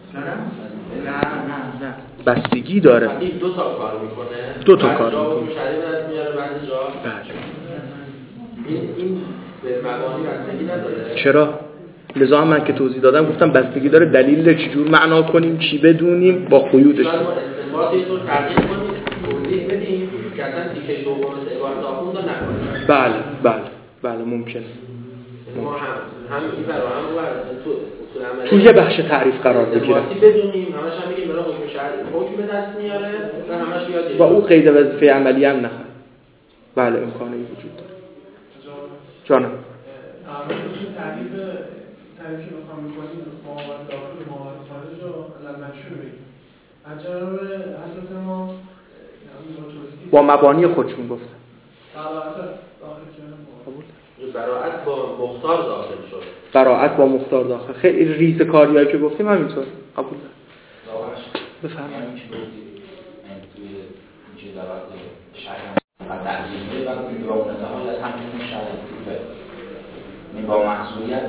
نه بستگی داره. این دو تا کار میکنه. دو تا کار میکنه. مشتری برات میاره بعد جا. بله. این به مبانی بستگی نداره. چرا؟ لذا من که توضیح دادم گفتم بستگی داره دلیل چجور معنا کنیم، چی بدونیم با قیودش. ما استنباطی رو تغییر کنیم، توضیح بدیم که اصلا تیکه دوم عبارت آخوند رو نکنیم. بله ممکنه. ما هم این برای هم تو یه بخش تعریف قرار بگیره. استنباطی بدونیم، همش هم میگیم برای حکم شرعی حکم به دست میاره و همش یاد و او قید وظیفه عملی هم نخواد. بله امکانی وجود داره. جانم. تعریفی که بخوام می‌کنیم معامله داخل و معامله خارج رو علل منشور بگیم. از جانب حضرت ما با مبانی خودشون گفتن. براءت با مختار داخل شد. براءت با مختار داخل. خیلی ریز کاریایی که گفتیم همینطور. قبول دارم. بفرمایید. توی جدارات شرعی و تعلیمی و بیرون نهایی از همین شرعی با محصولیت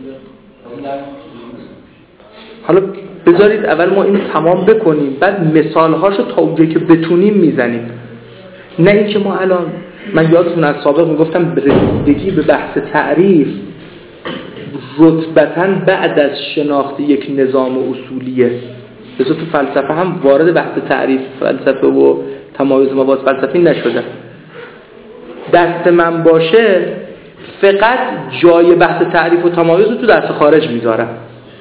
حالا بذارید اول ما اینو تمام بکنیم، بعد مثالهاشو تا اونجایی که بتونیم میزنیم. نه اینکه ما الان، من یادتون از سابق میگفتم رسیدگی به بحث تعریف رتبتاً بعد از شناخت یک نظام اصولیه. بذار تو فلسفه هم وارد بحث تعریف فلسفه و تمایز مواد فلسفی نشده. دست من باشه فقط جای بحث تعریف و تمایز رو تو درس خارج میذارم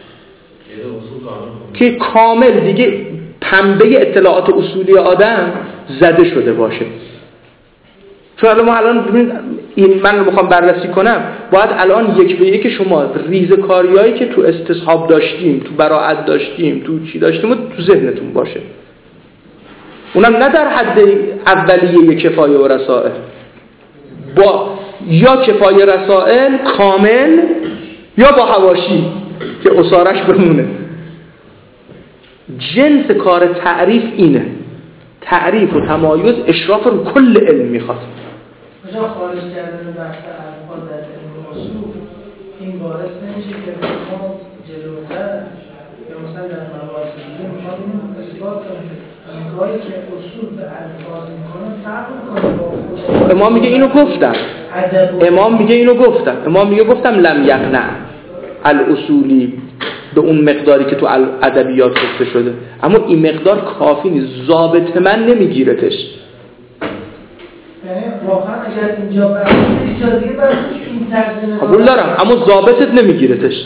که کامل دیگه پنبه اطلاعات اصولی آدم زده شده باشه. چون ما الان ببینید این من رو بخوام بررسی کنم، باید الان یک به یک شما ریزکاریایی که تو استصحاب داشتیم، تو براءت داشتیم، تو چی داشتیم و تو ذهنتون باشه. اونم نه در حد اولیه کفایه و رسائل، با یا کفایه رسائل کامل یا با حواشی که اصارش بمونه. جنس کار تعریف اینه. تعریف و تمایز اشراف رو کل علم میخواد. مثلا خارج کردن بحث الفاظ در علم اصول این باعث نمیشه که ما جلوتر یا مثلا در مباحث دیگه میخوایم اثبات کنیم کاری که اصول به الفاظ میکنه فرق کنه با خود. امام میگه اینو گفتم. امام میگه گفتم لم یقنع الاصولی به اون مقداری که تو ادبیات گفته شده، اما این مقدار کافی نیست. ضابط من نمیگیرتش. یعنی واقعا اگر اینجا برای اجازه برای این ترجمه قبول دارم، اما ضابطت نمیگیرتش.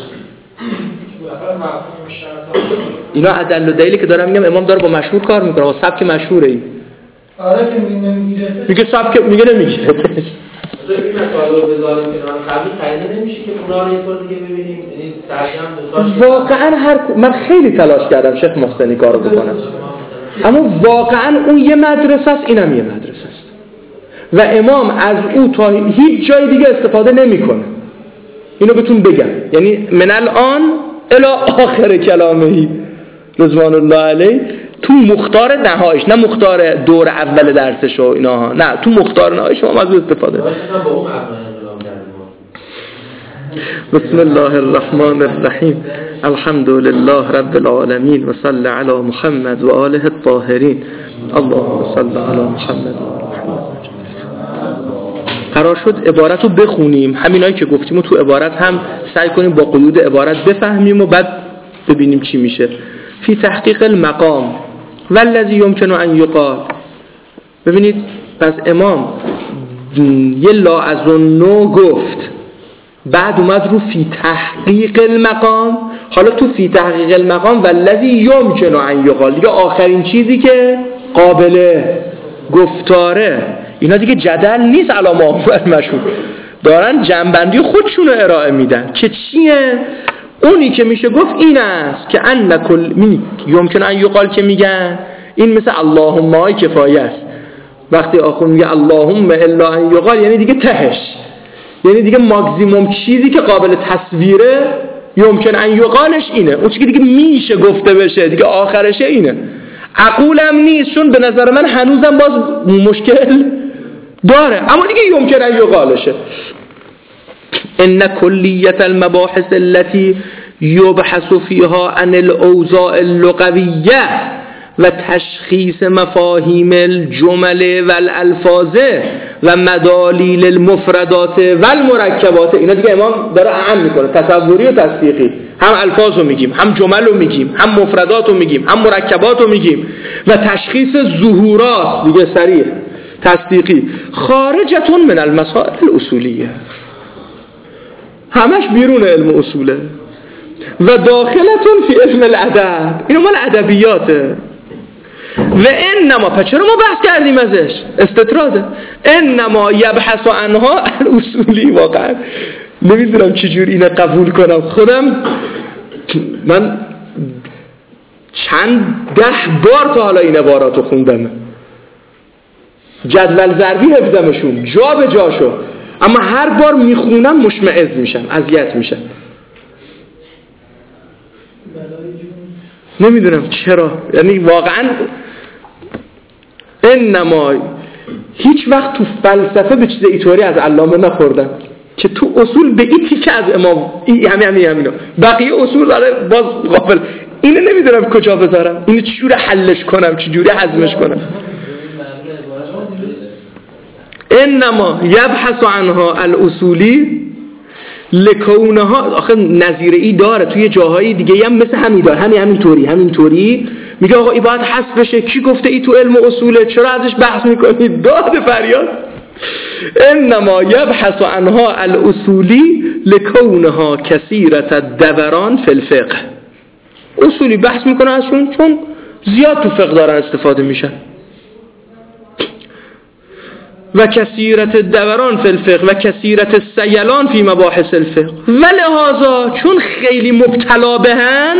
اینا ادل و دلیلی که دارم میگم امام داره با مشهور کار میکنه، با سبک مشهوره این. آره که نمیگیرتش. میگه سبک میگه نمیگیرتش. این مطالب رو بذاریم کنار، قبلی قاعده نمیشه که اونا رو یه طور دیگه ببینیم، یعنی سرجم دوتاش. واقعا من خیلی تلاش کردم شیخ محسنی کارو بکنم، اما واقعا اون یه مدرسه است، اینم یه مدرسه است و امام از او تا هیچ جای دیگه استفاده نمیکنه. اینو بهتون بگم، یعنی من الان الی آخر کلامه رضوان الله علیه تو مختار نهایش، نه مختار دور اول درسش و اینا، نه تو مختار نهایش ما از استفاده. بسم الله الرحمن الرحیم الحمد لله رب العالمین و صلی علی محمد و آله الطاهرین. اللهم صل علی محمد و آل محمد. قرار شد عبارت رو بخونیم، همینایی که گفتیم و تو عبارت هم سعی کنیم با قیود عبارت بفهمیم و بعد ببینیم چی میشه. فی تحقیق المقام والذی یمکن ان یقال. ببینید پس امام یه لا اظنو گفت، بعد اومد رو فی تحقیق المقام. حالا تو فی تحقیق المقام والذی یمکن ان یقال دیگه آخرین چیزی که قابل گفتاره. اینا دیگه جدل نیست، علامه اول مشهور دارن جنبندی خودشون رو ارائه میدن که چیه. اونی که میشه گفت این است که ان کل یمکن ان یقال که میگن این مثل اللهم های کفایه است. وقتی آخون میگه اللهم الا ان یقال یعنی دیگه تهش، یعنی دیگه ماکسیموم چیزی که قابل تصویره یمکن ان یقالش اینه. اون چیزی که دیگه میشه گفته بشه دیگه آخرشه اینه. عقولم نیست، چون به نظر من هنوزم باز مشکل داره، اما دیگه یمکن ان یقالشه. ان کلیت المباحث التي یبحث فیها عن الاوضاع اللغویه و تشخیص مفاهیم الجمل و الالفاظ و مدالیل المفردات و المرکبات. اینا دیگه امام داره اعم میکنه، تصوری و تصدیقی. هم الفاظ رو میگیم، هم جمل رو میگیم، هم مفردات رو میگیم، هم مرکبات رو میگیم. و تشخیص ظهورات دیگه صریح تصدیقی. خارجتون من المسائل الاصولیه، همش بیرون علم اصوله. و داخلتون فی علم الادب، اینو مال ادبیاته. و انما، پس چرا ما بحث کردیم ازش؟ استطراده. انما یبحث عنها الاصولی. واقعا نمیدونم چجوری اینو قبول کنم. خودم من چند 10 بار تا حالا این عباراتو خوندم، جدول ضربی حفظمشون جا به جاشو، اما هر بار میخونم مشمئز میشم، اذیت میشم. نمیدونم چرا، یعنی واقعا انما هیچ وقت تو فلسفه به چیز اینطوری از علامه نخوردم که تو اصول به این تیکه از امام همینا بقیه اصول داره باز غافل. اینو نمیدونم کجا بذارم، اینو چجوری حلش کنم، چجوری هضمش کنم. انما یبحث عنها الاصولی لکونها. آخه نظیر ای داره توی جاهای دیگه هم مثل همین داره، همینطوری میگه آقا این باید حذف بشه. کی گفته ای تو علم اصوله؟ چرا ازش بحث میکنید؟ داد فریاد. انما یبحث عنها الاصولی لکونها کثیرة الدوران فی الفقه. اصولی بحث میکنه ازشون چون زیاد تو فقه دارن استفاده میشن. و کثیرت الدوران فی الفقه و کثیرت السیلان فی مباحث الفقه. و لحاظا چون خیلی مبتلا بهن،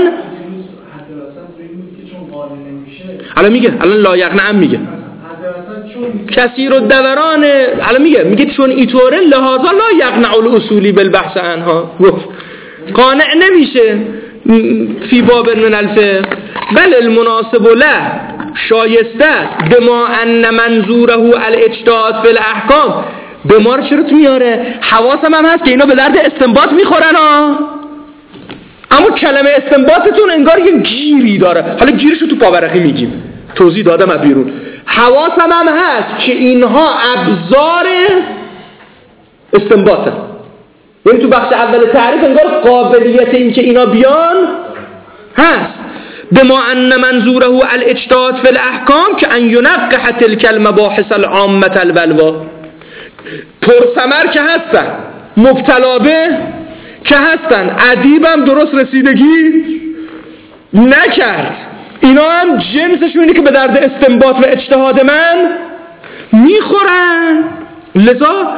الان میگه، الان لا یقنعن میگه کثیر الدوران، الان میگه چون اینطوره لحاظا لا یقنع الاصولی بالبحث عنها، قانع نمیشه فی باب من الفقه. بل المناسب له، شایسته به ما ان منظوره الاجتهاد فی الاحکام. به ما رو چرا تو میاره؟ حواسم هم هست که اینا به درد استنباط میخورن ها، اما کلمه استنباطتون انگار یه گیری داره. حالا گیرشو تو پاورقی میگیم، توضیح دادم از بیرون. حواسم هم هست که اینها ابزار استنباطن، یعنی تو بخش اول تعریف انگار قابلیت این که اینا بیان هست. بما ان منظوره الاجتهاد فی الاحکام که ان ینقح تلک المباحث العامه البلوا. پرثمر که هستن، مبتلا به که هستن، ادیبم درست رسیدگی نکرد، اینا هم جنسشون اینه که به درد استنباط و اجتهاد من میخورن. لذا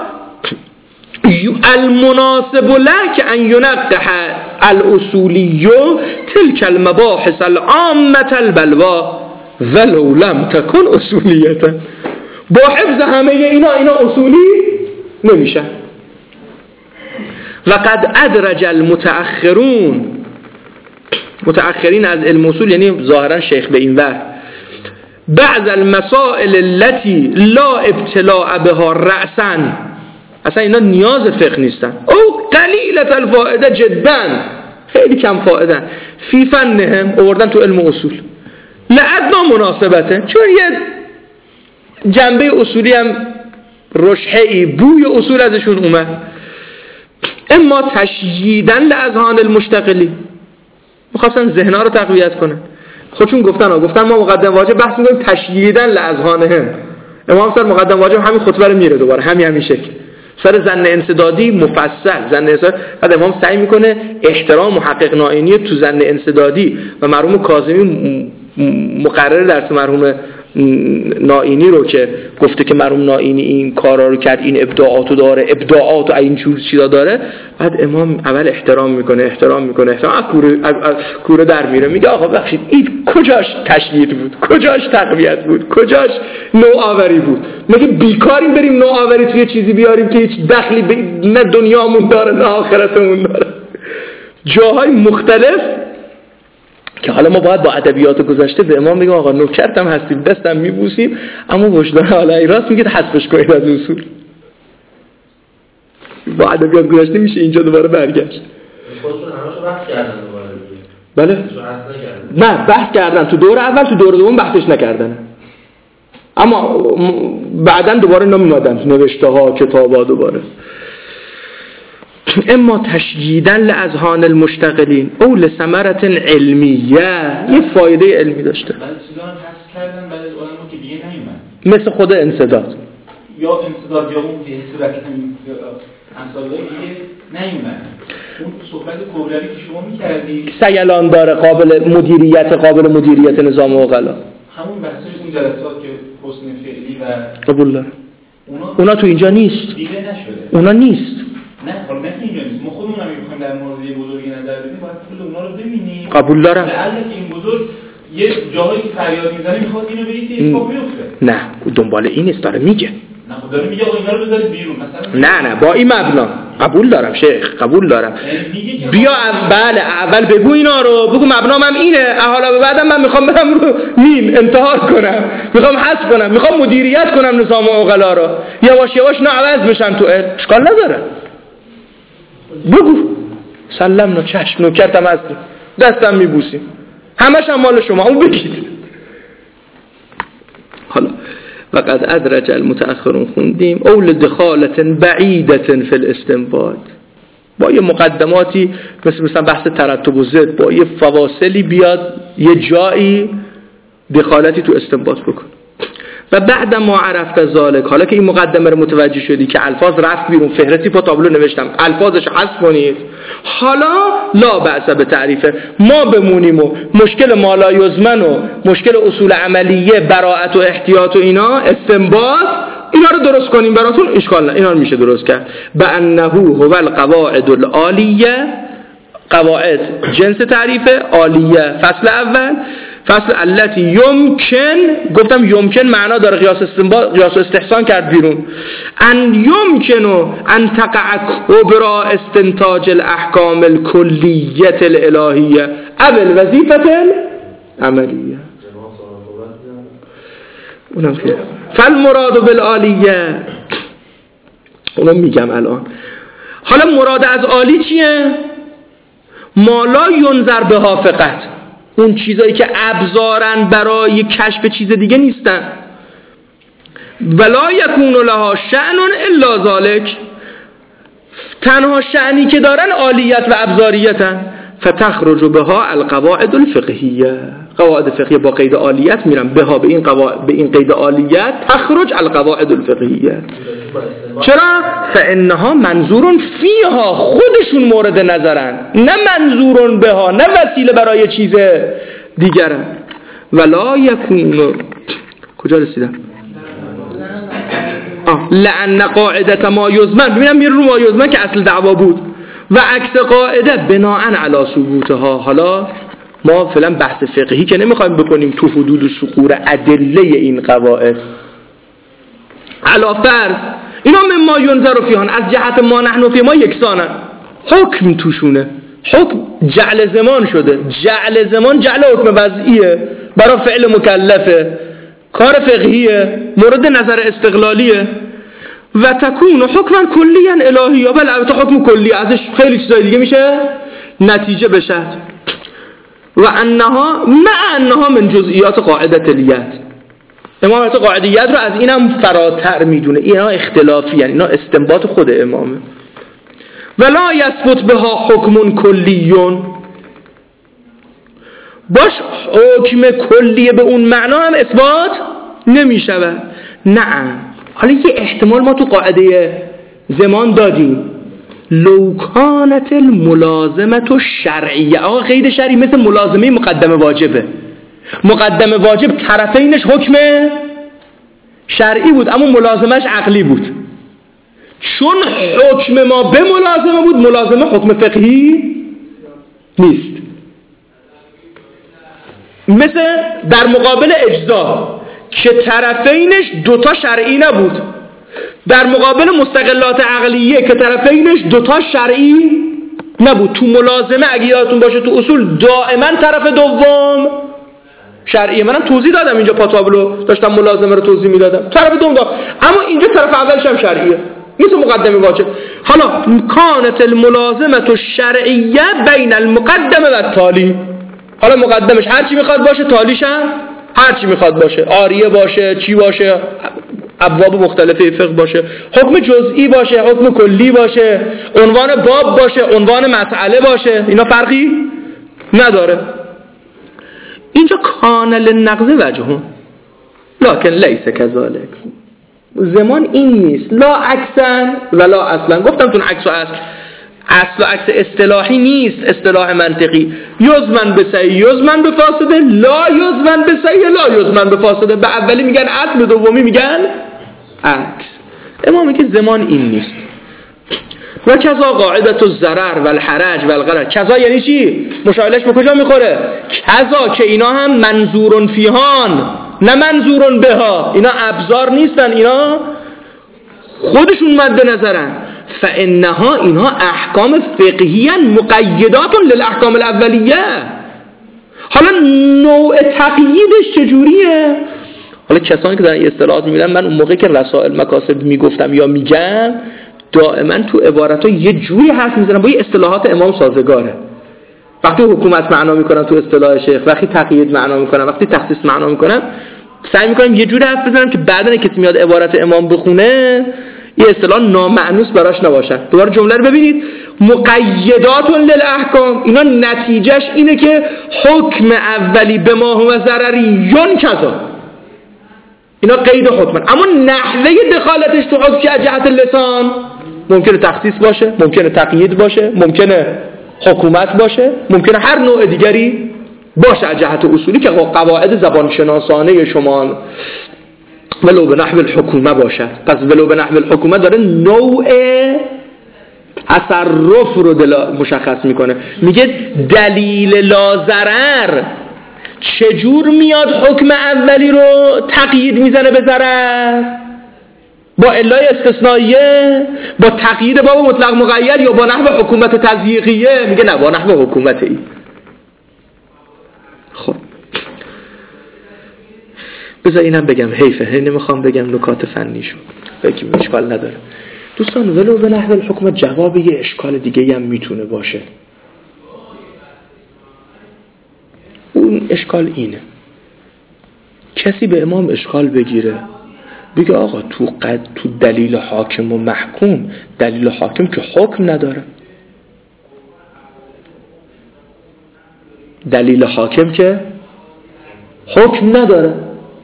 المناسب لك ان ينقح الاصولی تلك المباحث العامه البلوا ولو لم تكن اصولیه. با حفظ همه اینا اصولی نمیشن. وقد ادرج المتأخرون، متأخرین از علم اصول یعنی ظاهرا شیخ به این ور، بعض المسائل التي لا ابتلاء بها رأسا، اصلا اینا نیاز فقه نیستن، او قلیلت الفائده جدا، خیلی کم فائده، فی فنهم آوردن تو علم اصول لعدنا مناسبته، چون یه جنبه اصولی هم رشحه‌ای بوی اصول ازشون اومد. اما تشییدن لاذهان المشتغلی، می‌خواستن ذهن‌ها رو تقویت کنن. خودشون گفتن ما مقدم واجب بحث می‌کنیم تشییدن لاذهانهم. امام سر مقدم واجب همین خطبه رو میره دوباره همین شکل، سر ظن انسدادی مفصل. ظن انسدادی بعد امام سعی میکنه احترام محقق نائینی تو ظن انسدادی و مرحوم کاظمی مقرر درس مرحوم نائینی رو که گفته که مرحوم نائینی این کارا رو کرد، این ابداعاتو داره، ابداعات و این جور چیزا داره. بعد امام اول احترام میکنه از کوره در میره، میگه آقا بخشید این کجاش تشدید بود، کجاش تقویت بود، کجاش نوآوری بود؟ مگه بیکاریم بریم نوآوری توی چیزی بیاریم که هیچ دخلی نه دنیامون داره نه آخرتمون داره؟ جاهای مختلف که حالا ما باید با ادبیات گذشته به امام بگیم آقا نوکرتم هستیم، دستم میبوسیم، اما وجدان حالا راست میگه حذفش کنید از اصول. با ادبیات گذشته میشه اینجا دوباره برگشت. خودشون همشو بحث کردن دوباره. بله نه بحث کردن تو دور اول، تو دور دوم بحثش نکردن، اما بعدن دوباره نمیادن تو نوشته ها کتابا دوباره. اما تشجیدن لاذهان المشتغلین او لثمرة علمیه، یه فایده علمی داشته. بعد چیزا رو حذف کردن بعد از علما که دیگه نیومد، مثل خود انسداد یا انسداد یا اون که صورت امثال دیگه نیومد. اون صحبت کوروی که شما می‌کردی سیلان داره، قابل مدیریت نظام عقلا، همون بحثش اون جلسات که حسن فعلی و قبول داره، اونا تو اینجا نیست، دیگه نشده، اونا نیست. نه حالا نه اینجا نیست، ما خودمون هم می‌خوایم در مورد یه بزرگی نظر بدیم، باید کل اونا رو ببینیم. قبول دارم. لعل که این بزرگ یه جاهایی که فریاد میزنه میخواد اینو بگید که اتفاق بیفته. نه دنبال این است، داره میگه. نه خب داره میگه آقا اینا رو بذارید بیرون مثلا. نه با این مبنا قبول دارم شیخ، قبول دارم. بیا اول بگو اینا رو، بگو مبنام هم اینه، حالا به بعدم من میخوام برم رو میم انتحار کنم، میخوام حذف کنم، میخوام مدیریت کنم نظام عقلا رو، یواش یواش نه عوض بشن تو اشکال نداره. بگو سلام، چشم، نوکرتم هستیم، دستم میبوسیم، همش هم مال شما، اون بگید. حالا وقد ادرج المتأخرون خوندیم اول دخالت بعیدت فی الاستنباط، با یه مقدماتی مثلا بحث ترتب و ضد، با یه فواصلی بیاد یه جایی دخالتی تو استنباط بکن. و بعد ما عرفت ذالک، حالا که این مقدمه رو متوجه شدی که الفاظ رفت بیرون، فهرستی پا تابلو نوشتم، الفاظش حذف کنید، حالا لا بأس به تعریفه، ما بمونیم و مشکل مالا یزمن و مشکل اصول عملیه، براءت و احتیاط و اینا، استنباط، اینا رو درست کنیم براتون، اشکال نه، اینا رو میشه درست کرد. بأنه هو القواعد العالیه، قواعد جنس تعریفه، عالیه فصل اول، فصل التي یمکن، گفتم یمکن معنا داره، قیاس استنباط، قیاس استحسان کرد بیرون، ان یمکن ان تقع کبرا استنتاج الاحکام الکلیه الالهیه او الوظیفه العملیه. اونم که فالمراد بالعالیه، اونم میگم الان. حالا مراد از عالی چیه؟ ما لا ینظر بها فقط، اون چیزایی که ابزارن برای کشف چیز دیگه نیستن. ولا یکون لها شأن الا ذلک، تنها شأنی که دارن عالیت و ابزاریتن. فتخرج بها القواعد الفقهیه، قواعد فقهیه با قید عالیت میرن بها، به این قید عالیت تخرج القواعد الفقهیه. چرا؟ فانها منظور فیها، خودشون مورد نظرن، نه منظور بها، نه وسیله برای چیز دیگرن. ولا یکون، کجا رسیدم؟ لأن قاعدة ما یزمن، ببینم میره رو ما یزمن که اصل دعوا بود، و عکس قاعده بناء علی ثبوتها. حالا ما فعلا بحث فقهی که نمیخوایم بکنیم تو حدود و سقور ادله این قواعد. علا فرض اینا مما ینظر فیهان، از جهت ما نحن فی ما یکسانن، حکم توشونه، حکم جعل زمان شده، جعل زمان جعل حکم وضعیه برای فعل مکلفه، کار فقهیه، مورد نظر استقلالیه. و تکون حکما کلیا الهی، بله البته حکم کلی ازش خیلی چیزای دیگه میشه نتیجه بشه. و انها من جزئیات قاعده الیت، امام قاعدیت رو از اینم فراتر میدونه، اینا اختلافی هستند، اینا استنباط خود امامه. ولا یثبت بها حکم کلیون، باش حکم کلیه به اون معنا هم اثبات نمیشود. نه، حالا یه احتمال ما تو قاعده زمان دادیم، لو کانت الملازمه شرعیه. آقا قید شرعی مثل ملازمه مقدمه واجبه، مقدمه واجب طرفینش حکم شرعی بود اما ملازمش عقلی بود. چون حکم ما به ملازمه بود، ملازمه حکم فقهی نیست. مثل در مقابل اجزا که طرفینش دوتا شرعی نبود، در مقابل مستقلات عقلیه که طرفینش دوتا شرعی نبود. تو ملازمه اگه یادتون باشه تو اصول دائما طرف دوم شرعیه. منم توضیح دادم اینجا پاتابلو داشتم ملازمه رو توضیح میدادم، طرف دوم داد، اما اینجا طرف اولش هم شرعیه مثل مقدمه واجب. حالا کانت الملازمه الشرعیه بین المقدمه و التالی، حالا مقدمش هر چی میخواد باشه، تالیش هم هر چی میخواد باشه، آریه باشه، چی باشه، ابواب مختلفه فقه باشه، حکم جزئی باشه، حکم کلی باشه، عنوان باب باشه، عنوان مسئله باشه، اینا فرقی نداره. اینجا کان للنقض وجه لکن لیس کذالک. زمان این نیست، لا عکسن ولا اصلا. گفتم تون عکس و اصل و عکس اصطلاحی نیست، اصطلاح منطقی. یزمن به صحیح یزمن به فاسده، لا یزمن به صحیح لا یزمن به فاسده. به اولی میگن اصل، به دومی میگن عکس. اما میگه زمان این نیست. و کذا قاعدت الضرر و الحرج و الغرر. کذا یعنی چی؟ مشاهلش به کجا میخوره؟ کذا که اینا هم منظورن فیهان نه منظورن بها، اینا ابزار نیستن، اینا خودشون مد نظرن. فانها اینها احکام فقهی مقیدات للاحکام الاولیه. حالا نوع تقییدش چجوریه؟ حالا کسانی که در این اصطلاحات میبینن، من اون موقع که رسائل مکاسب میگفتم یا میگم، دائما تو عبارت‌ها یه جوری حرف میزنم با یه اصطلاحات امام سازگاره. وقتی حکومت معنا میکنم تو اصطلاح شیخ، وقتی تقیید معنا میکنم، وقتی تخصیص معنا میکنم، سعی میکنم یه جوری حرف بزنم که بعدن کسی میاد عبارت امام بخونه یه اصطلاح نامعنوس براش نباشه. دوباره جمله رو ببینید، مقیدات للاحکام، اینا نتیجهش اینه که حکم اولی به ما هو ضرریون کذا، اینا قید حکمن. اما نحوه دخالتش تو حکم که جهت لسان ممکنه تخصیص باشه، ممکنه تقیید باشه، ممکنه حکومت باشه، ممکنه هر نوع دیگری باشه از جهت اصولی که قواعد زبان شناسانه شما ولو به نحو الحکومه باشد. پس ولو به نحو الحکومه داره نوع تصرف رو مشخص میکنه. میگه دلیل لا ضرر چجور میاد حکم اولی رو تقیید میزنه به ضرر؟ با علای استثنائیه، با تقیید باب مطلق مقید، یا با نحو حکومت تضییقیه؟ میگه نه، با نحو حکومتی. خب بذار اینم بگم، حیفه نمیخوام بگم نکات فنیشو، بگیم اشکال نداره. دوستان ولو به نحو الحکومت جواب یه اشکال دیگه هم میتونه باشه. اون اشکال اینه، کسی به امام اشکال بگیره بگه آقا تو دلیل حاکم و محکوم، دلیل حاکم که حکم نداره، دلیل حاکم که حکم نداره.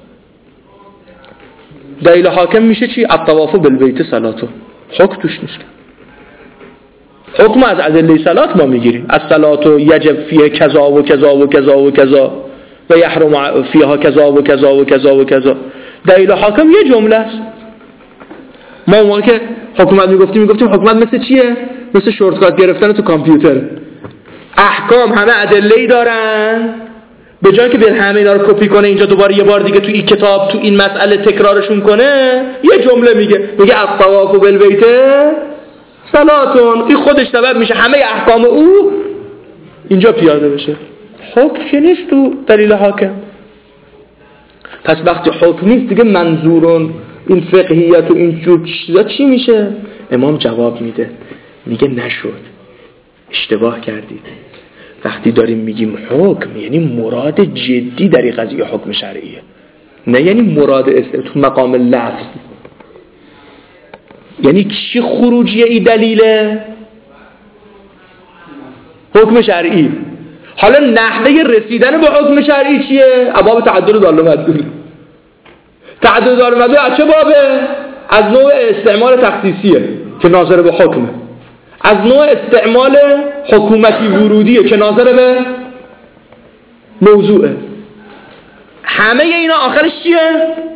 دلیل حاکم میشه چی؟ الطواف بالبیت صلاتو، حکم توش نیست. حکم از ادله صلات ما میگیریم، از صلاتو یجب فیه کذا و کذا و کذا و کذا و یحرم فیها کذا و کذا و کذا و کذا. دلیل حاکم یه جمله است. ما اون موقع که حکومت میگفتیم حکومت مثل چیه؟ مثل شورتکات گرفتن تو کامپیوتر. احکام همه ادله‌ای دارن، به جای که به همه اینا رو کپی کنه اینجا دوباره یه بار دیگه تو این کتاب تو این مسئله تکرارشون کنه، یه جمله میگه الطواف بالبیت صلاتون. این خودش سبب میشه همه احکام او اینجا پیاده بشه. حکم که نیست تو دلیل حاکم. پس وقتی حکم نیست دیگه منظورون این فقهیت و این جور چیزا چی میشه؟ امام جواب میده، میگه نشد، اشتباه کردید. وقتی داریم میگیم حکم یعنی مراد جدی در این قضیه حکم شرعیه، نه یعنی مراد تو مقام لفظ. یعنی چی خروجی ای دلیله؟ حکم شرعی. حالا نحوه رسیدن به حکم شرعی چیه؟ باب تعدل دال و مدلول. تعدل دال و مدلول از چه بابه؟ از نوع استعمال تخصیصیه که ناظر به حکمه، از نوع استعمال حکومتی ورودیه که ناظر به موضوعه. همه اینا آخرش چیه؟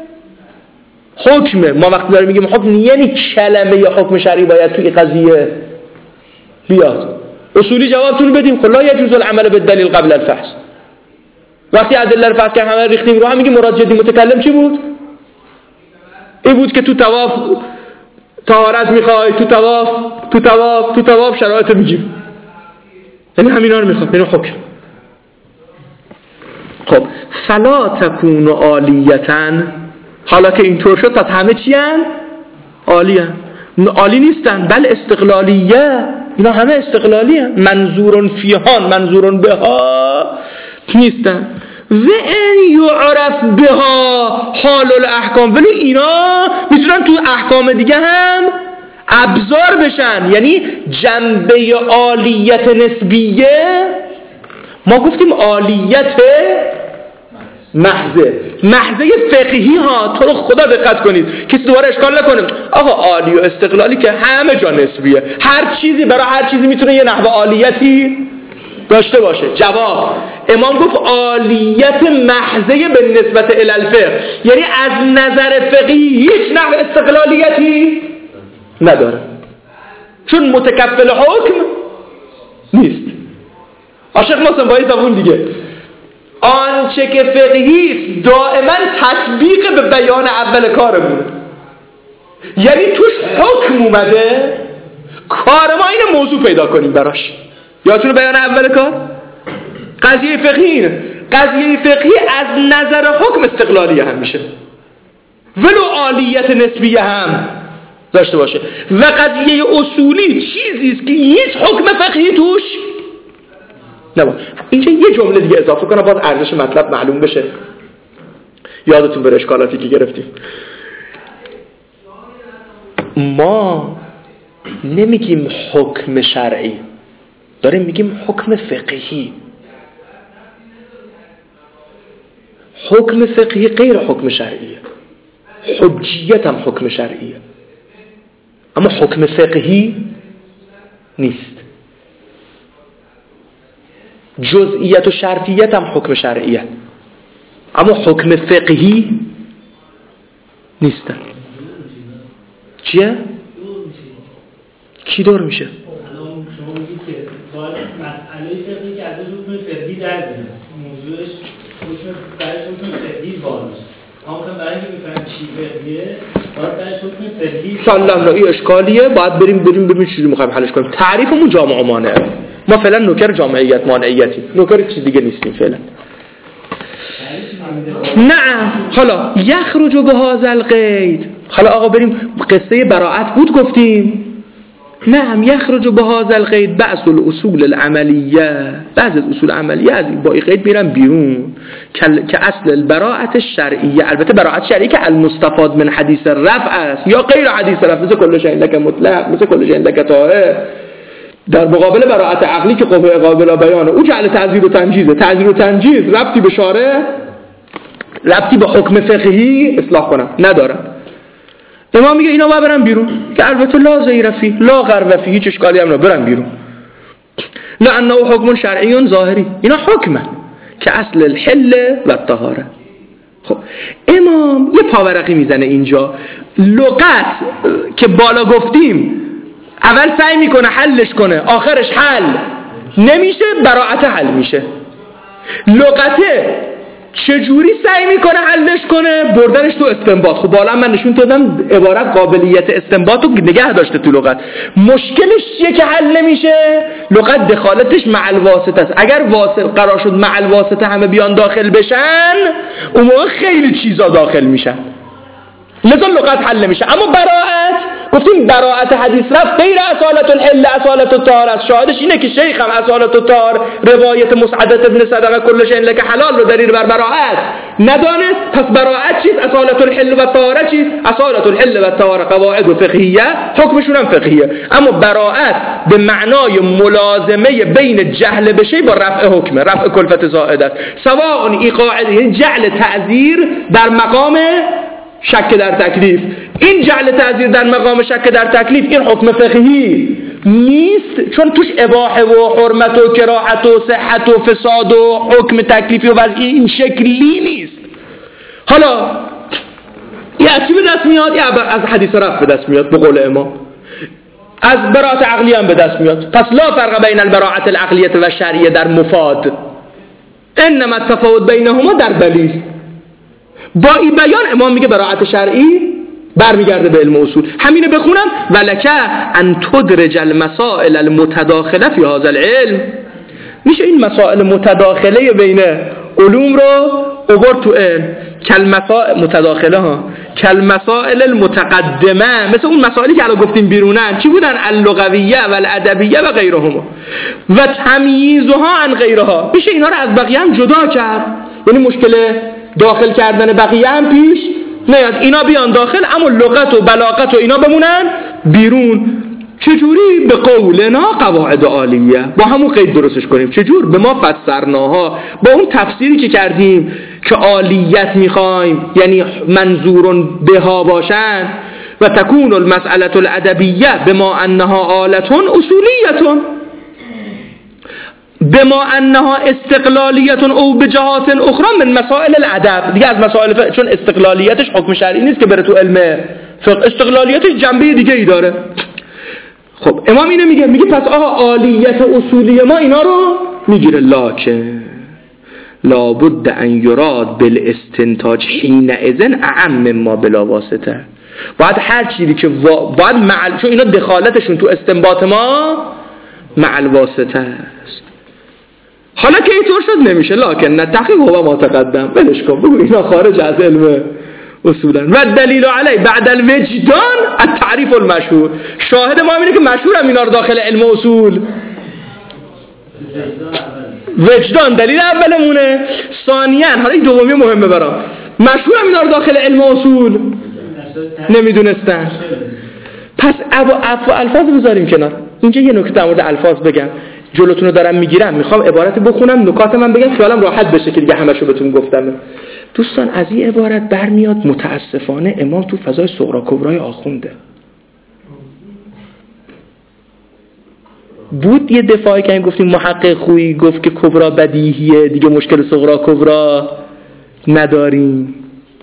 حکمه. ما وقتی داریم میگیم حکم یعنی کلمه یا حکم شرعی باید توی قضیه بیاد. اصولی جوابتون بدیم خلا یجوز العمل بالدلیل قبل الفحص. وقتی ادله رو فحص کردیم همه ریختیم رو هم میگیم مراد جدی متکلم چی بود؟ این بود که تو طواف طهارت میخوای، تو طواف شرایط میگیم، یعنی همینا رو میخواد، یعنی حکم. خب فلا تکون عالیتن، حالا که اینطور شد پس همه چی هن؟ عالی هن. عالی نیستن بل استقلالیه، اینا همه استقلالی هن. منظورن فیهان منظورن بها نیستن. و این یعرف بها حال الاحکام، ولی اینا میتونن تو احکام دیگه هم ابزار بشن. یعنی جنبه عالیت نسبیه، ما گفتیم عالیت محضه فقهی ها. تو رو خدا دقت کنید کسی دوباره اشکال نکنه آقا عالی و استقلالی که همه جا نسبیه، هر چیزی برای هر چیزی میتونه یه نحوه عالیتی داشته باشه. جواب امام گفت عالیت محضه به نسبت الالفقه، یعنی از نظر فقهی هیچ نحوه استقلالیتی نداره، چون متکفل حکم نیست. عاشق محسن باید زبون دیگه، آنچه که فقهی دائما تطبیق به بیان اول کارمون، یعنی توش حکم اومده، کار ما اینه موضوع پیدا کنیم براش. یادتونه بیان اول کار قضیه فقهی از نظر حکم استقلالی هم میشه ولو عالیت نسبیه هم داشته باشه، و قضیه اصولی چیزی است که هیچ حکم فقهی توش نبود. اینجا یه جمله دیگه اضافه کنم باز ارزش مطلب معلوم بشه، یادتون بره اشکالاتی که گرفتیم. ما نمیگیم حکم شرعی، داریم میگیم حکم فقهی. حکم فقهی غیر حکم شرعیه، حجیت هم حکم شرعیه، اما حکم فقهی نیست. جزئیت و شرطیت هم حکم شرعیه، اما حکم فقهی نیستن. چیه؟ کی دور میشه؟ شما میگید که باید مسئله فقهی که ازش حکم فقهی در بیاد، موضوعش برش حکم فقهی باشه. اما برای اینکه بفهمیم چی فقهیه باید برش حکم فقهی سلام این اشکالیه، باید بریم ببینیم چیزی میخوایم حلش کنیم. تعریفمون جامع و مانع، ما فعلا نوکر جامعیت مانعیتی، نوکر چیز دیگه نیستیم فعلا. نه حالا یخرج بهذا القید، حالا آقا بریم قصه براءت بود گفتیم. نعم یخرج بهذا القید بعض الاصول العملیه، بعض از اصول عملیه از با این قید میرن بیرون که اصل البراءت الشرعیه. البته براءت شرعی که المستفاد من حدیث رفع است یا غیر حدیث رفع، مثل کل شیء لک مطلق، مثل کل شیء لک طاهر، در مقابل براءت عقلی که قوه قابل بیانه. او جعل تعزیر و تنجیزه، تعزیر و تنجیز ربطی به شارع، ربطی به حکم فقهی اصلاح کنم نداره. امام میگه اینا باید برن بیرون، که البته لا زیر فی لا غرو فی، هیچ اشکالی هم برن بیرون. لانه حکم شرعی ظاهری، اینا حکمه که اصل الحل و الطهاره. خب امام یه پاورقی میزنه اینجا، لغت که بالا گفتیم اول سعی میکنه حلش کنه، آخرش حل نمیشه، براءت حل میشه. لغته چجوری سعی میکنه حلش کنه؟ بردنش تو استنباط. خب بالا من نشون دادم عبارت قابلیت استنباط رو نگه داشته تو لغت. مشکلش چیه که حل نمیشه؟ لغت دخالتش مع الواسطه است. اگر قرار شد مع الواسطه همه بیان داخل بشن، اون موقع خیلی چیزا داخل میشن، لذا لغت حل نمیشه. اما براءت گفتیم براءت حدیث رفت غیر اصالت الحل اصالت الطهار است. شاهدش اینه که شیخ هم اصالت الطهار روایت مسعدة ابن صدقه کل شیء لک حلال رو دلیل بر براءت ندانست. پس براءت چیست؟ اصالت الحل و الطهاره چیست؟ اصالت الحل و الطهاره قواعد فقهیه، حکمشون هم فقهیه. اما براءت به معنای ملازمه بین جهل به شی با رفع حکم، رفع کلفت زائده است. سواء این قاعده، یعنی جعل تعذیر در مقام شک در تکلیف. این جعل تعذیر در مقام شک در تکلیف این حکم فقهی نیست، چون توش اباحه و حرمت و کراهت و صحت و فساد و حکم تکلیفی و وضعی این شکلی نیست. حالا یه از چی به دست میاد؟ یه از حدیث رفع به دست میاد به قول امام، از براءت عقلی هم به دست میاد. پس لا فرق بین البراءت العقلیه و شرعیه در مفاد، انما التفاوت بینهما در بلیغ. با این بیان امام میگه براءت شرعی برمیگرده به علم اصول. همینه بخونم ولک ان تدرج المسائل المتداخله فی هذا العلم. میشه این مسائل متداخله بین علوم رو اوورد تو علم، کلمات متداخله ها کالمسائل المتقدمه، مثل اون مسائلی که الان گفتیم بیرونن، چی بودن؟ اللغویه و الادبیه و غیرهما و تمییزها عن غیرها. میشه اینا رو از بقیه هم جدا کرد، یعنی مشکل داخل کردن بقیه هم پیش نیاد، اینا بیان داخل اما لغت و بلاغت و اینا بمونن بیرون. چجوری؟ به قولنا قواعد عالیه، با همون قید درستش کنیم. چجور؟ به ما فسرناها، با اون تفسیری که کردیم که عالیت میخوایم یعنی منظور بها باشن و تکون المسئله الادبیه بما انها آلة اصولیه بما انها استقلالیت او بجهات اخرى من مسائل الادب. دیگه از مسائل چون استقلالیتش حکم شرعی نیست که بره تو علم فقه، استقلالیتش جنبه دیگه ای داره. خب امام اینو میگه پس آقا عالیت اصولی ما اینا رو میگیره، لکن لابد ان یراد بالاستنتاج حینئذ اعم ما بلا واسطه. باید هر چیزی که باید چون اینا دخالتشون تو استنباط ما مع الواسطه است. حالا که اینطور شد نمیشه، لکن نتقیق هو ما تقدم، بلش کن بگو اینا خارج از علم اصولا. و دلیل علی بعد الوجدان التعریف المشهور. شاهد ما اینه که مشهور هم اینا رو داخل علم اصول. وجدان دلیل اولمونه. ثانیاً حالا این دومی مهمه برام، مشهور هم اینا رو داخل علم اصول نمیدونستن. پس الفاظ بذاریم کنار. اینجا یه نکته در مورد الفاظ بگم، جلوتون رو دارم میگیرم، میخوام عبارت بخونم نکات من بگم خیالم راحت بشه که دیگه همشو بهتون گفتم. دوستان از این عبارت برمیاد متاسفانه امام تو فضای صغرا کبرای آخونده بود. یه دفاعی که گفتیم محقق خویی گفت که کبرا بدیهیه دیگه، مشکل صغرا کبرا نداریم.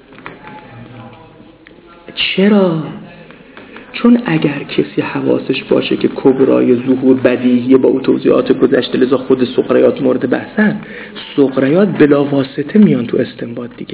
چرا؟ چون اگر کسی حواسش باشه که کبرای ظهور بدیهیه با اون توضیحات گذشته، لذا خود صغریات مورد بحثن، صغریات بلا واسطه میان تو استنباط دیگه.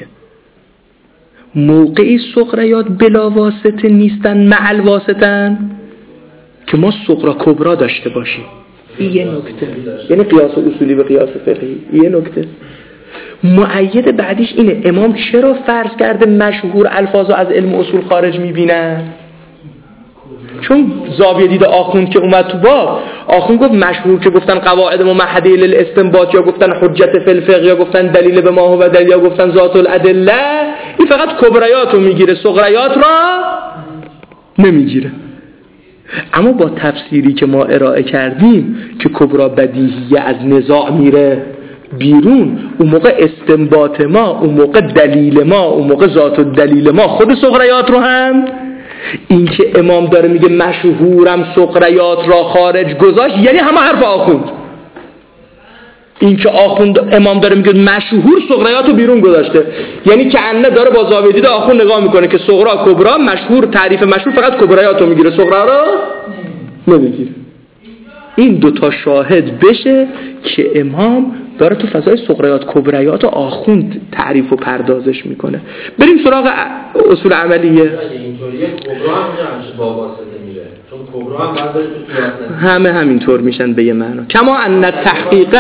موقعی صغریات بلا واسطه نیستن مع الواسطن که ما صغرا کبرا داشته باشیم. این یه نکته، یعنی قیاس اصولی به قیاس فقهی. یه نکته مؤید بعدیش اینه امام چرا فرض کرده مشهور الفاظو از علم اصول خارج میبینن؟ چون زاویه دید آخوند که اومد تو باب، آخوند گفت مشهور که گفتن قواعد ممهده للاستنباط، یا گفتن حجت فی الفقه، یا گفتن دلیل به ما هو دلیل، یا گفتن ذات الادله، این فقط کبریات رو میگیره، صغریات را نمیگیره. اما با تفسیری که ما ارائه کردیم که کبرا بدیهیه از نزاع میره بیرون، اون موقع استنباط ما، اون موقع دلیل ما، اون موقع ذات الدلیل ما خود صغریات رو هم، این که امام داره میگه مشهورم صغریات را خارج گذاشت یعنی همه حرف آخوند. این که آخوند امام داره میگه مشهور صغریات رو بیرون گذاشته یعنی که انه داره با زاویه دید آخوند نگاه میکنه که صغرا کبرا، مشهور تعریف مشهور فقط کبریات رو میگیره، صغرا را نمیگیره. این دوتا شاهد بشه که امام داره تو فضای صغریات کبریات و آخوند تعریف و پردازش میکنه. بریم سراغ اصول عملیه. اینطوریه کبرا هم میشه با واسطه میره، چون کبرا هم بعد داره تو قیاس همه همینطور میشن به یه معنا. کما ان تحقیقا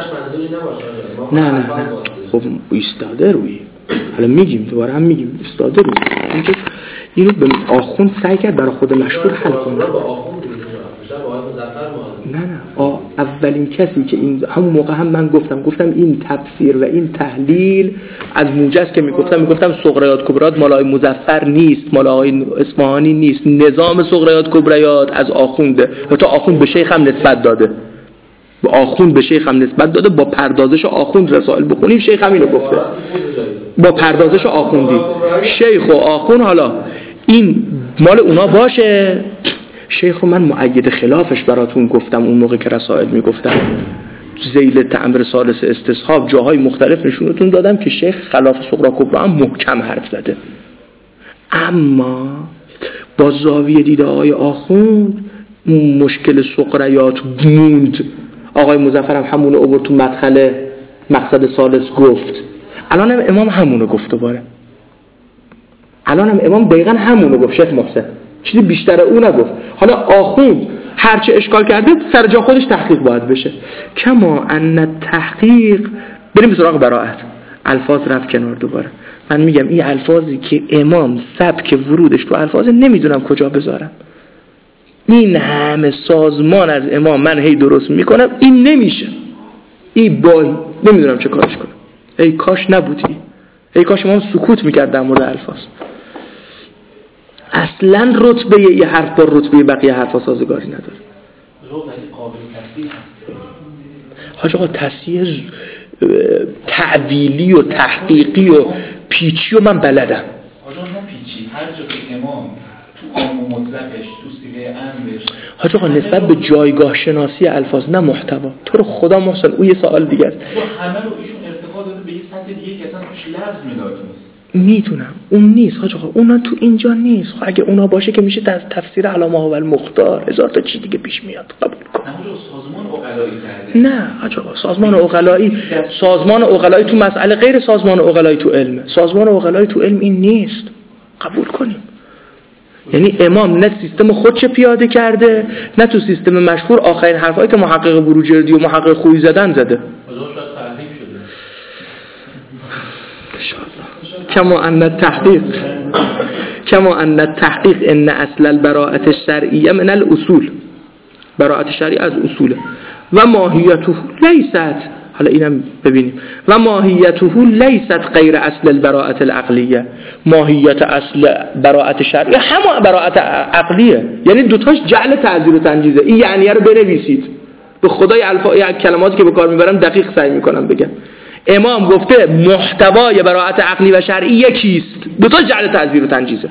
نه خب ایستاده روی، حالا میگیم دوباره هم میگیم ایستاده روی. اینو به آخوند سعی کرد برای خود مشهور حل کنه. نه اولین کسی که این همون موقع هم من گفتم این تفسیر و این تحلیل از موجز که میگفتم صغریات کبریات مال آقای مظفر نیست، مال آقای اصفهانی نیست، نظام صغریات کبریات از آخونده و تا آخوند به شیخ هم نسبت داده، به آخوند به شیخ هم نسبت داده. با پردازش آخوند رسائل بخونیم شیخ هم اینو گفته، با پردازش آخوندی شیخ و آخوند. حالا این مال اونا باشه، شیخ من مؤید خلافش براتون گفتم اون موقع که رسائل میگفتم، ذیل تعمیر ثالث استصحاب جاهای مختلف نشونتون دادم که شیخ خلاف صغرا کبرا هم محکم حرف زده. اما با زاویه دیده آقای آخوند مشکل صغریات موند. آقای مظفر هم همونو آورد تو مقصد ثالث گفت، الان هم امام همونو گفت دوباره، الان هم امام دقیقا همونو گفت، شیخ محسن چیزی بیشتر او نگفت. حالا آخوند هرچه اشکال کرده سر جا خودش تحقیق باید بشه. کما ان تحقیق، بریم سراغ براءت. الفاظ رفت کنار دوباره. من میگم این الفاظی که امام سبک ورودش تو الفاظ نمیدونم کجا بذارم. این همه سازمان از امام من هی درست میکنم، این نمیشه. این نمیدونم چه کارش کنم. ای کاش نبودی، ای کاش امام سکوت میکرد در مورد الفاظ. اصلا رتبه یه حرف با رتبه بقیه حرفا سازگاری نداره. حاج آقا تصحیح تعویلی و تحقیقی و پیچی و من بلدم. حاج آقا نه پیچی، هر جا که امام تو عام و مطلقش تو سیغه عامش. حاج آقا نسبت به جایگاه شناسی الفاظ نه محتوا. تو رو خدا محسن اون یه سوال دیگه است. همه رو ایشون ارتقا داده به یه سطح دیگه که اصلا توش لفظ ملاک نیست. میدونم اون نیست حاج آقا، اونا تو اینجا نیست. اگه اونا باشه که میشه تفسیر علامه ها و المختار، هزار تا چی دیگه پیش میاد. قبول کن. نه سازمان عقلایی کرده. نه حاج آقا، سازمان عقلایی تو مسئله غیر سازمان عقلایی تو علم. سازمان عقلایی تو علم این نیست. قبول کنیم. یعنی امام نه سیستم خودش پیاده کرده، نه تو سیستم مشهور آخرین حرفایی که محقق بروجردی و محقق خویی زدن زده. كما أن التحقيق إن أصل البراءة الشرعية من الأصول. براءة الشرعية از اصوله و ماهیته لیست، حالا اینم ببینیم، و ماهیته لیست غیر اصل البراءة العقلیه. ماهیت اصل براءة شرعیه همه براءة عقلیه، یعنی دوتاش جعل تعزیر و تنجیزه. این یعنی رو بنویسید. به خدای کلماتی که به کار میبرم دقیق سعی میکنم بگم. امام گفته محتوای براءت عقلی و شرعی یکیست، دو تا جعل تعزیر و تنجیزه.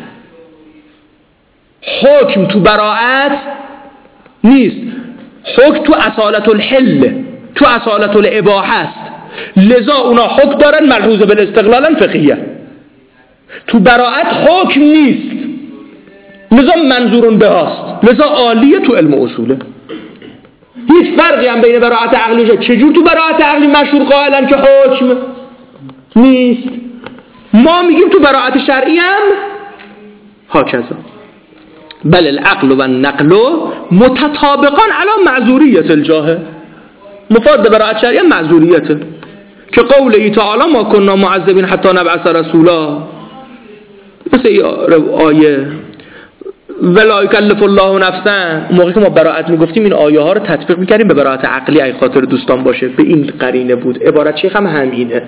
حکم تو براءت نیست، حکم تو اصالت الحل، تو اصالت الاباحه است. لذا اونا حکم دارن ملحوظ بالاستقلالا فقهیه. تو براءت حکم نیست، لذا منظورون به هاست، لذا عالیه تو علم اصوله. هیچ فرقی هم بین براءت عقلی و چجور تو براءت عقلی مشهور قائلن که حکم نیست، ما میگیم تو براءت شرعی هم هاکذا. بل العقل و النقل متطابقان علی معذوریت الجاهل. مفاد براءت شرعی هم معذوریته که قوله تعالی ما كنا معذبین حتی نبعث رسولا، مثل آیه ولا یکلف الله نفسا. موقعی که ما براءت میگفتیم این آیه ها رو تطبیق میکردیم به براءت عقلی اگه خاطر دوستان باشه، به این قرینه بود. عبارت شیخ هم همینه.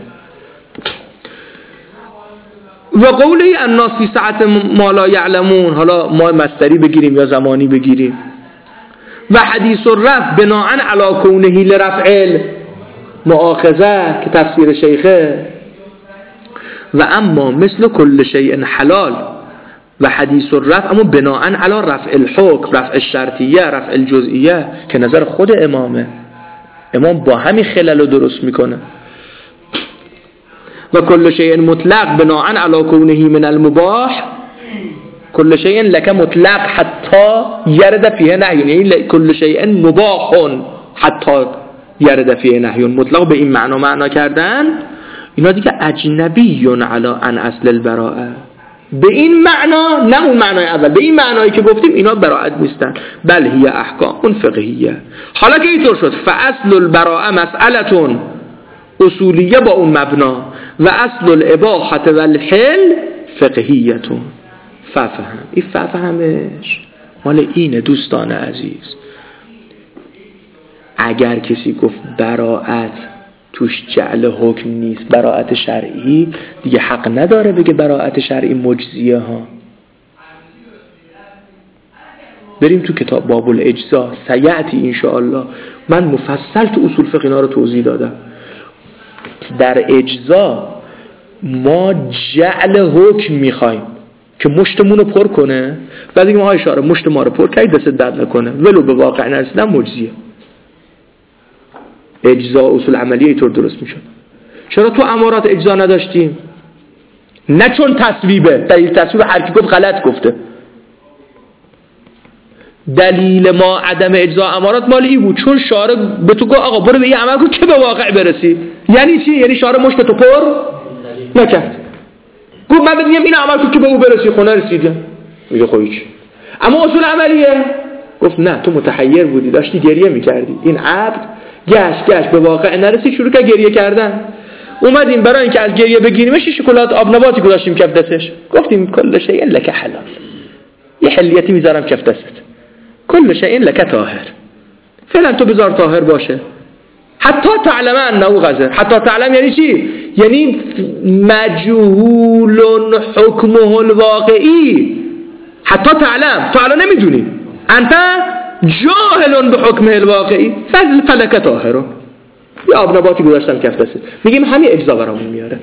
و قوله الناس فی سعة ما لا یعلمون، حالا ما مصدری بگیریم یا زمانی بگیریم. و حدیث الرفع بناء علی کونه لرفع المؤاخذه که تفسیر شیخه. و اما مثل کل شیء حلال و حدیث الرفع اما بناء علی رفع الحکم، رفع الشرطیه، رفع الجزئیه که نظر خود امامه. امام با همین خلل رو درست میکنه. و کل شیء مطلق بناء علی کونه من المباح، کل شیء لک مطلق حتی یرد فیه نهی، یعنی کل شیء مباح حتی یرد فیه نهی. مطلق به این معنا کردن اینا دیگه اجنبی علی عن اصل البراءه. به این معنا، نه اون معنای اول، به این معنایی که گفتیم اینا براءت نیستن، بل هی احکام فقهیه. حالا که اینطور شد فاصل البراءه مسئله اصولیه با اون مبنا و اصل الاباحه و الحل فقهیه. ففهم این ففهمش مال اینه دوستان عزیز. اگر کسی گفت براءت توش جعل حکم نیست، براءت شرعی، دیگه حق نداره بگه براءت شرعی مجزیه ها. بریم تو کتاب باب الاجزا سیعتی انشاءالله، من مفصل تو اصول فقه اینا رو توضیح دادم. در اجزا ما جعل حکم میخوایم که مشتمون رو پر کنه، بعد دیگه ما اشاره مشت ما رو پر کنید دست درد نکنه، ولو به واقع نرسیدن مجزیه. اجزا اصول عملیه اینطور درست میشد. چرا تو امارات اجزا نداشتیم؟ نه چون تصویبه، دلیل تصویب هر کی گفت غلط گفته. دلیل ما عدم اجزا امارات مال این بود چون شارع به تو گفت آقا برو به این عمل کن که به واقع برسی. یعنی چی؟ یعنی شارع مشت تو پر نکرد، گفت من بگم این عمل کن که به او برسی، خونه رسیدم میگه خب هیچ. اما اصول عملیه گفت نه، تو متحیر بودی، داشتی گریه میکردی، این عبد گشت به واقع نرسید، شروع کرد گریه کردن. اومدیم برای اینکه از گریه بگیریمش شکلات آب نباتی گذاشتیم کف دستش، گفتیم کل شیء لک حلال، یه حلیتی میذارم کف دستت، کل شیء لک طاهر، فعلا تو بذار طاهر باشه، حتی تعلم انه غزر. حتی تعلم یعنی چی؟ یعنی مجهول حکمه الواقعی. حتی تعلم، تو الان نمیدونی، انت جاهل به حکمه الواقعی، فلک طاهر، یه آب نباتی گذاشتم کف دستت. میگیم همین اجزا برامون میاره.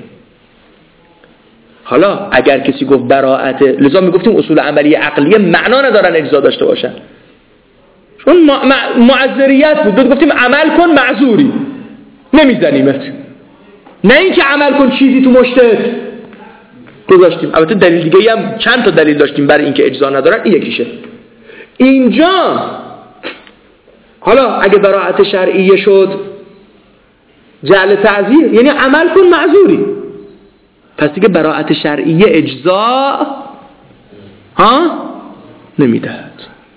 حالا اگر کسی گفت براءت، لذا میگفتیم اصول عملی عقلیه معنا ندارن اجزا داشته باشن، چون معذریت بود، گفتیم عمل کن معذوری، نمیزنیمت، نه اینکه عمل کن چیزی تو مشتت گذاشتیم. البته دلیل دیگه هم چند تا دلیل داشتیم برای اینکه اجزا ندارن، این یکیشه. اینجا حالا اگه براءت شرعیه شد جعل تعذیر، یعنی عمل کن معذوری، پس دیگه براءت شرعیه اجزا نمیدهد،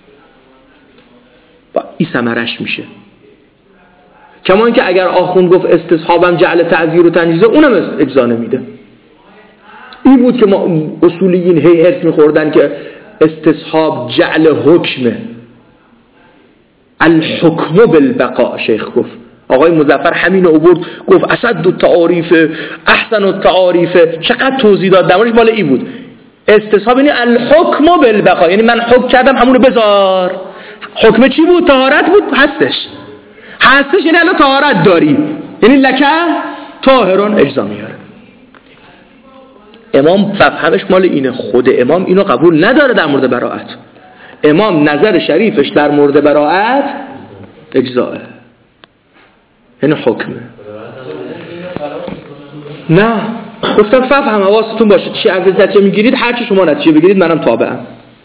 این ثمرش میشه. کما اینکه اگر آخوند گفت استصحابم جعل تعذیر و تنجیزه، اونم اجزا نمیده. این بود که ما اصولیین هی حرف میخوردن که استصحاب جعل حکمه، الحکم بالبقاء. شیخ گفت، آقای مظفر همین رو برد، گفت اسد التعاریف احسن التعاریف، چقدر توضیح داد درمونش. بالا این بود استصحاب یعنی الحکم بالبقاء، یعنی من حکم کردم همونو بذار. حکم چی بود؟ طهارت بود. هستش یعنی الان طهارت داری، یعنی لکه طاهرون اجزا میاره. امام فهمش مال اینه، خود امام اینو قبول نداره در مورد براءت. امام نظر شریفش در مورد براءت اجزاه، یعنی حکمه. نه گفتم فهم حواستون باشه، چی از نتیجه میگیرید، هر چی شما نتیجه بگیرید منم تابعم.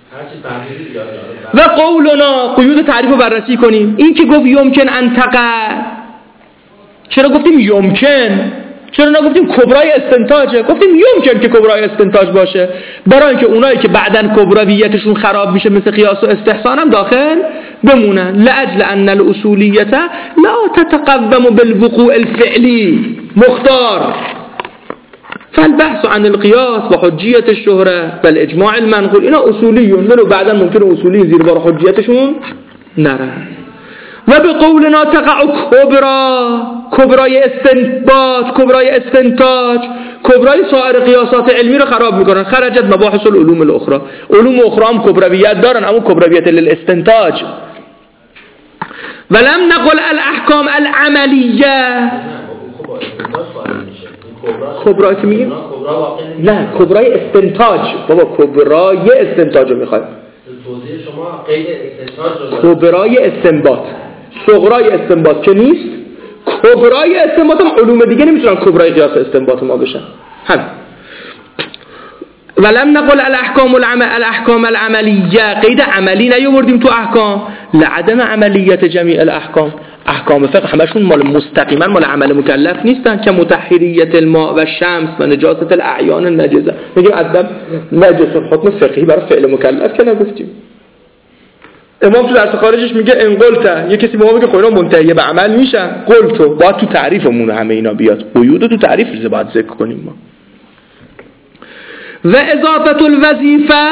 و قولنا، قیود تعریف رو بررسی کنیم. این که گفت یمکن انتقع، چرا گفتیم یمکن؟ چرا نگفتیم کبرای استنتاجه؟ گفتیم یمکن که کبرای استنتاج باشه، برای اینکه اونایی که بعدن کبرویتشون خراب میشه مثل قیاس و استحسان هم داخل بمونن. لاجل ان الاصولیت لا تتقوم بالوقوع الفعلی مختار، فالبحث عن القياس وحجية الشهرة والاجماع المنقول اینا اصولیون، منو بعدا ممکنه اصولی زیر بار حجیتشون نره. و به قولنا تقع کبرای استنباط، کبرای استنتاج، کبرای سایر قیاسات علمی رو خراب میکنن. خرجت مباحث العلوم الاخرى، علوم اخرى هم کبرویت دارن، اما کبرویت للاستنتاج. ولم نقل الاحکام العملیه، کبرای که میگیم نه کبرای استنتاج، بابا کبرای استنتاج رو میخوایم. توضیح شما قید استنتاج رو کبرای استنباط، صغرای استنباط که نیست، کبرای استنباط هم علوم دیگه نمیتونن کبرای قیاس استنباط ما بشن. هم ولم نقل الاحکام العملیه، قید عملی نیاوردیم تو احکام، لعدم عملیت جمیع الاحکام. احکام فقه همشون مال مستقیما مال عمل مکلف نیستن، که مطهریت الماء و شمس و نجاست الاعیان النجسه. میگیم ادب نجس حکم فقهی برای فعل مکلف که نگفتیم. امام تو درس خارجش میگه ان قلت، یه کسی به ما میگه خب اینا منتهی به عمل میشن، قلتو باید تو تعریفمون همه اینا بیاد، قیود تو تعریف ریزه باید ذکر کنیم ما. و اضافه الوظیفه،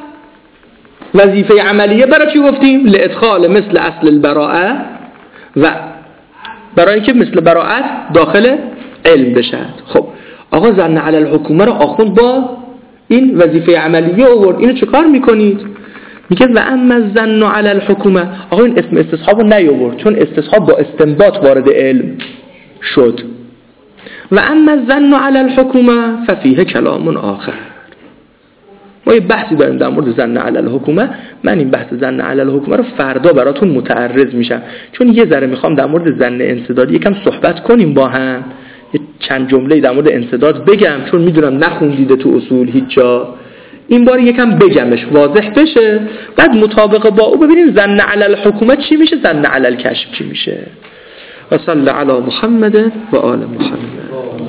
وظیفه عملیه برای چی گفتیم؟ لادخال مثل اصل البراءه، و برای که مثل براءت داخل علم بشد. خب آقا ظن علی الحکومه رو آخوند با این وظیفه عملیه آورد، اینو چه کار میکنید؟ میگه و اما ظن علی الحکومه، آقا این اسم استصحاب رو نیاورد چون استصحاب با استنباط وارد علم شد. و اما ظن علی الحکومه ففیه کلام آخر. ما یه بحثی داریم در مورد ظن علی الحکومه، من این بحث ظن علی الحکومه رو فردا براتون متعرض میشم، چون یه ذره میخوام در مورد ظن انسداد یکم صحبت کنیم با هم، یه چند جمله در مورد انسداد بگم، چون میدونم نخوندیده تو اصول هیچ جا، این بار یکم بگمش واضح بشه، بعد مطابق با او ببینیم ظن علی الحکومه چی میشه، ظن علی الکشف چی میشه. و صلی علی محمد و آل محمد.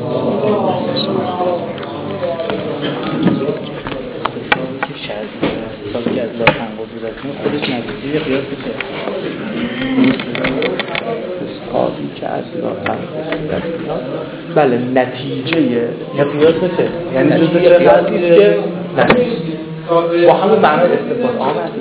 که از لاتن قدرتون خودش نتیجه قیاس که از لاتن قدرتون بله نتیجه قیاس چه؟ یعنی جزء قیاسی است که با همون معنای استفاده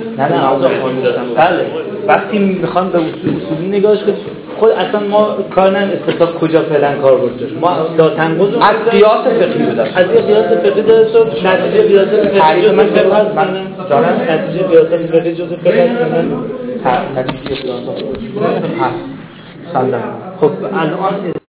بله وقتی میخوام به اصولی نگاهش کنم خود اصلا ما کار نم استفاده کجا فعلا کار برده ما داتنگوز از قیاس فقهی بدن از قیاس فقهی داره شد نتیجه قیاس فقهی جزء فقه هست دارم نتیجه قیاس فقهی جزء فقه هست نتیجه قیاس هست خب الان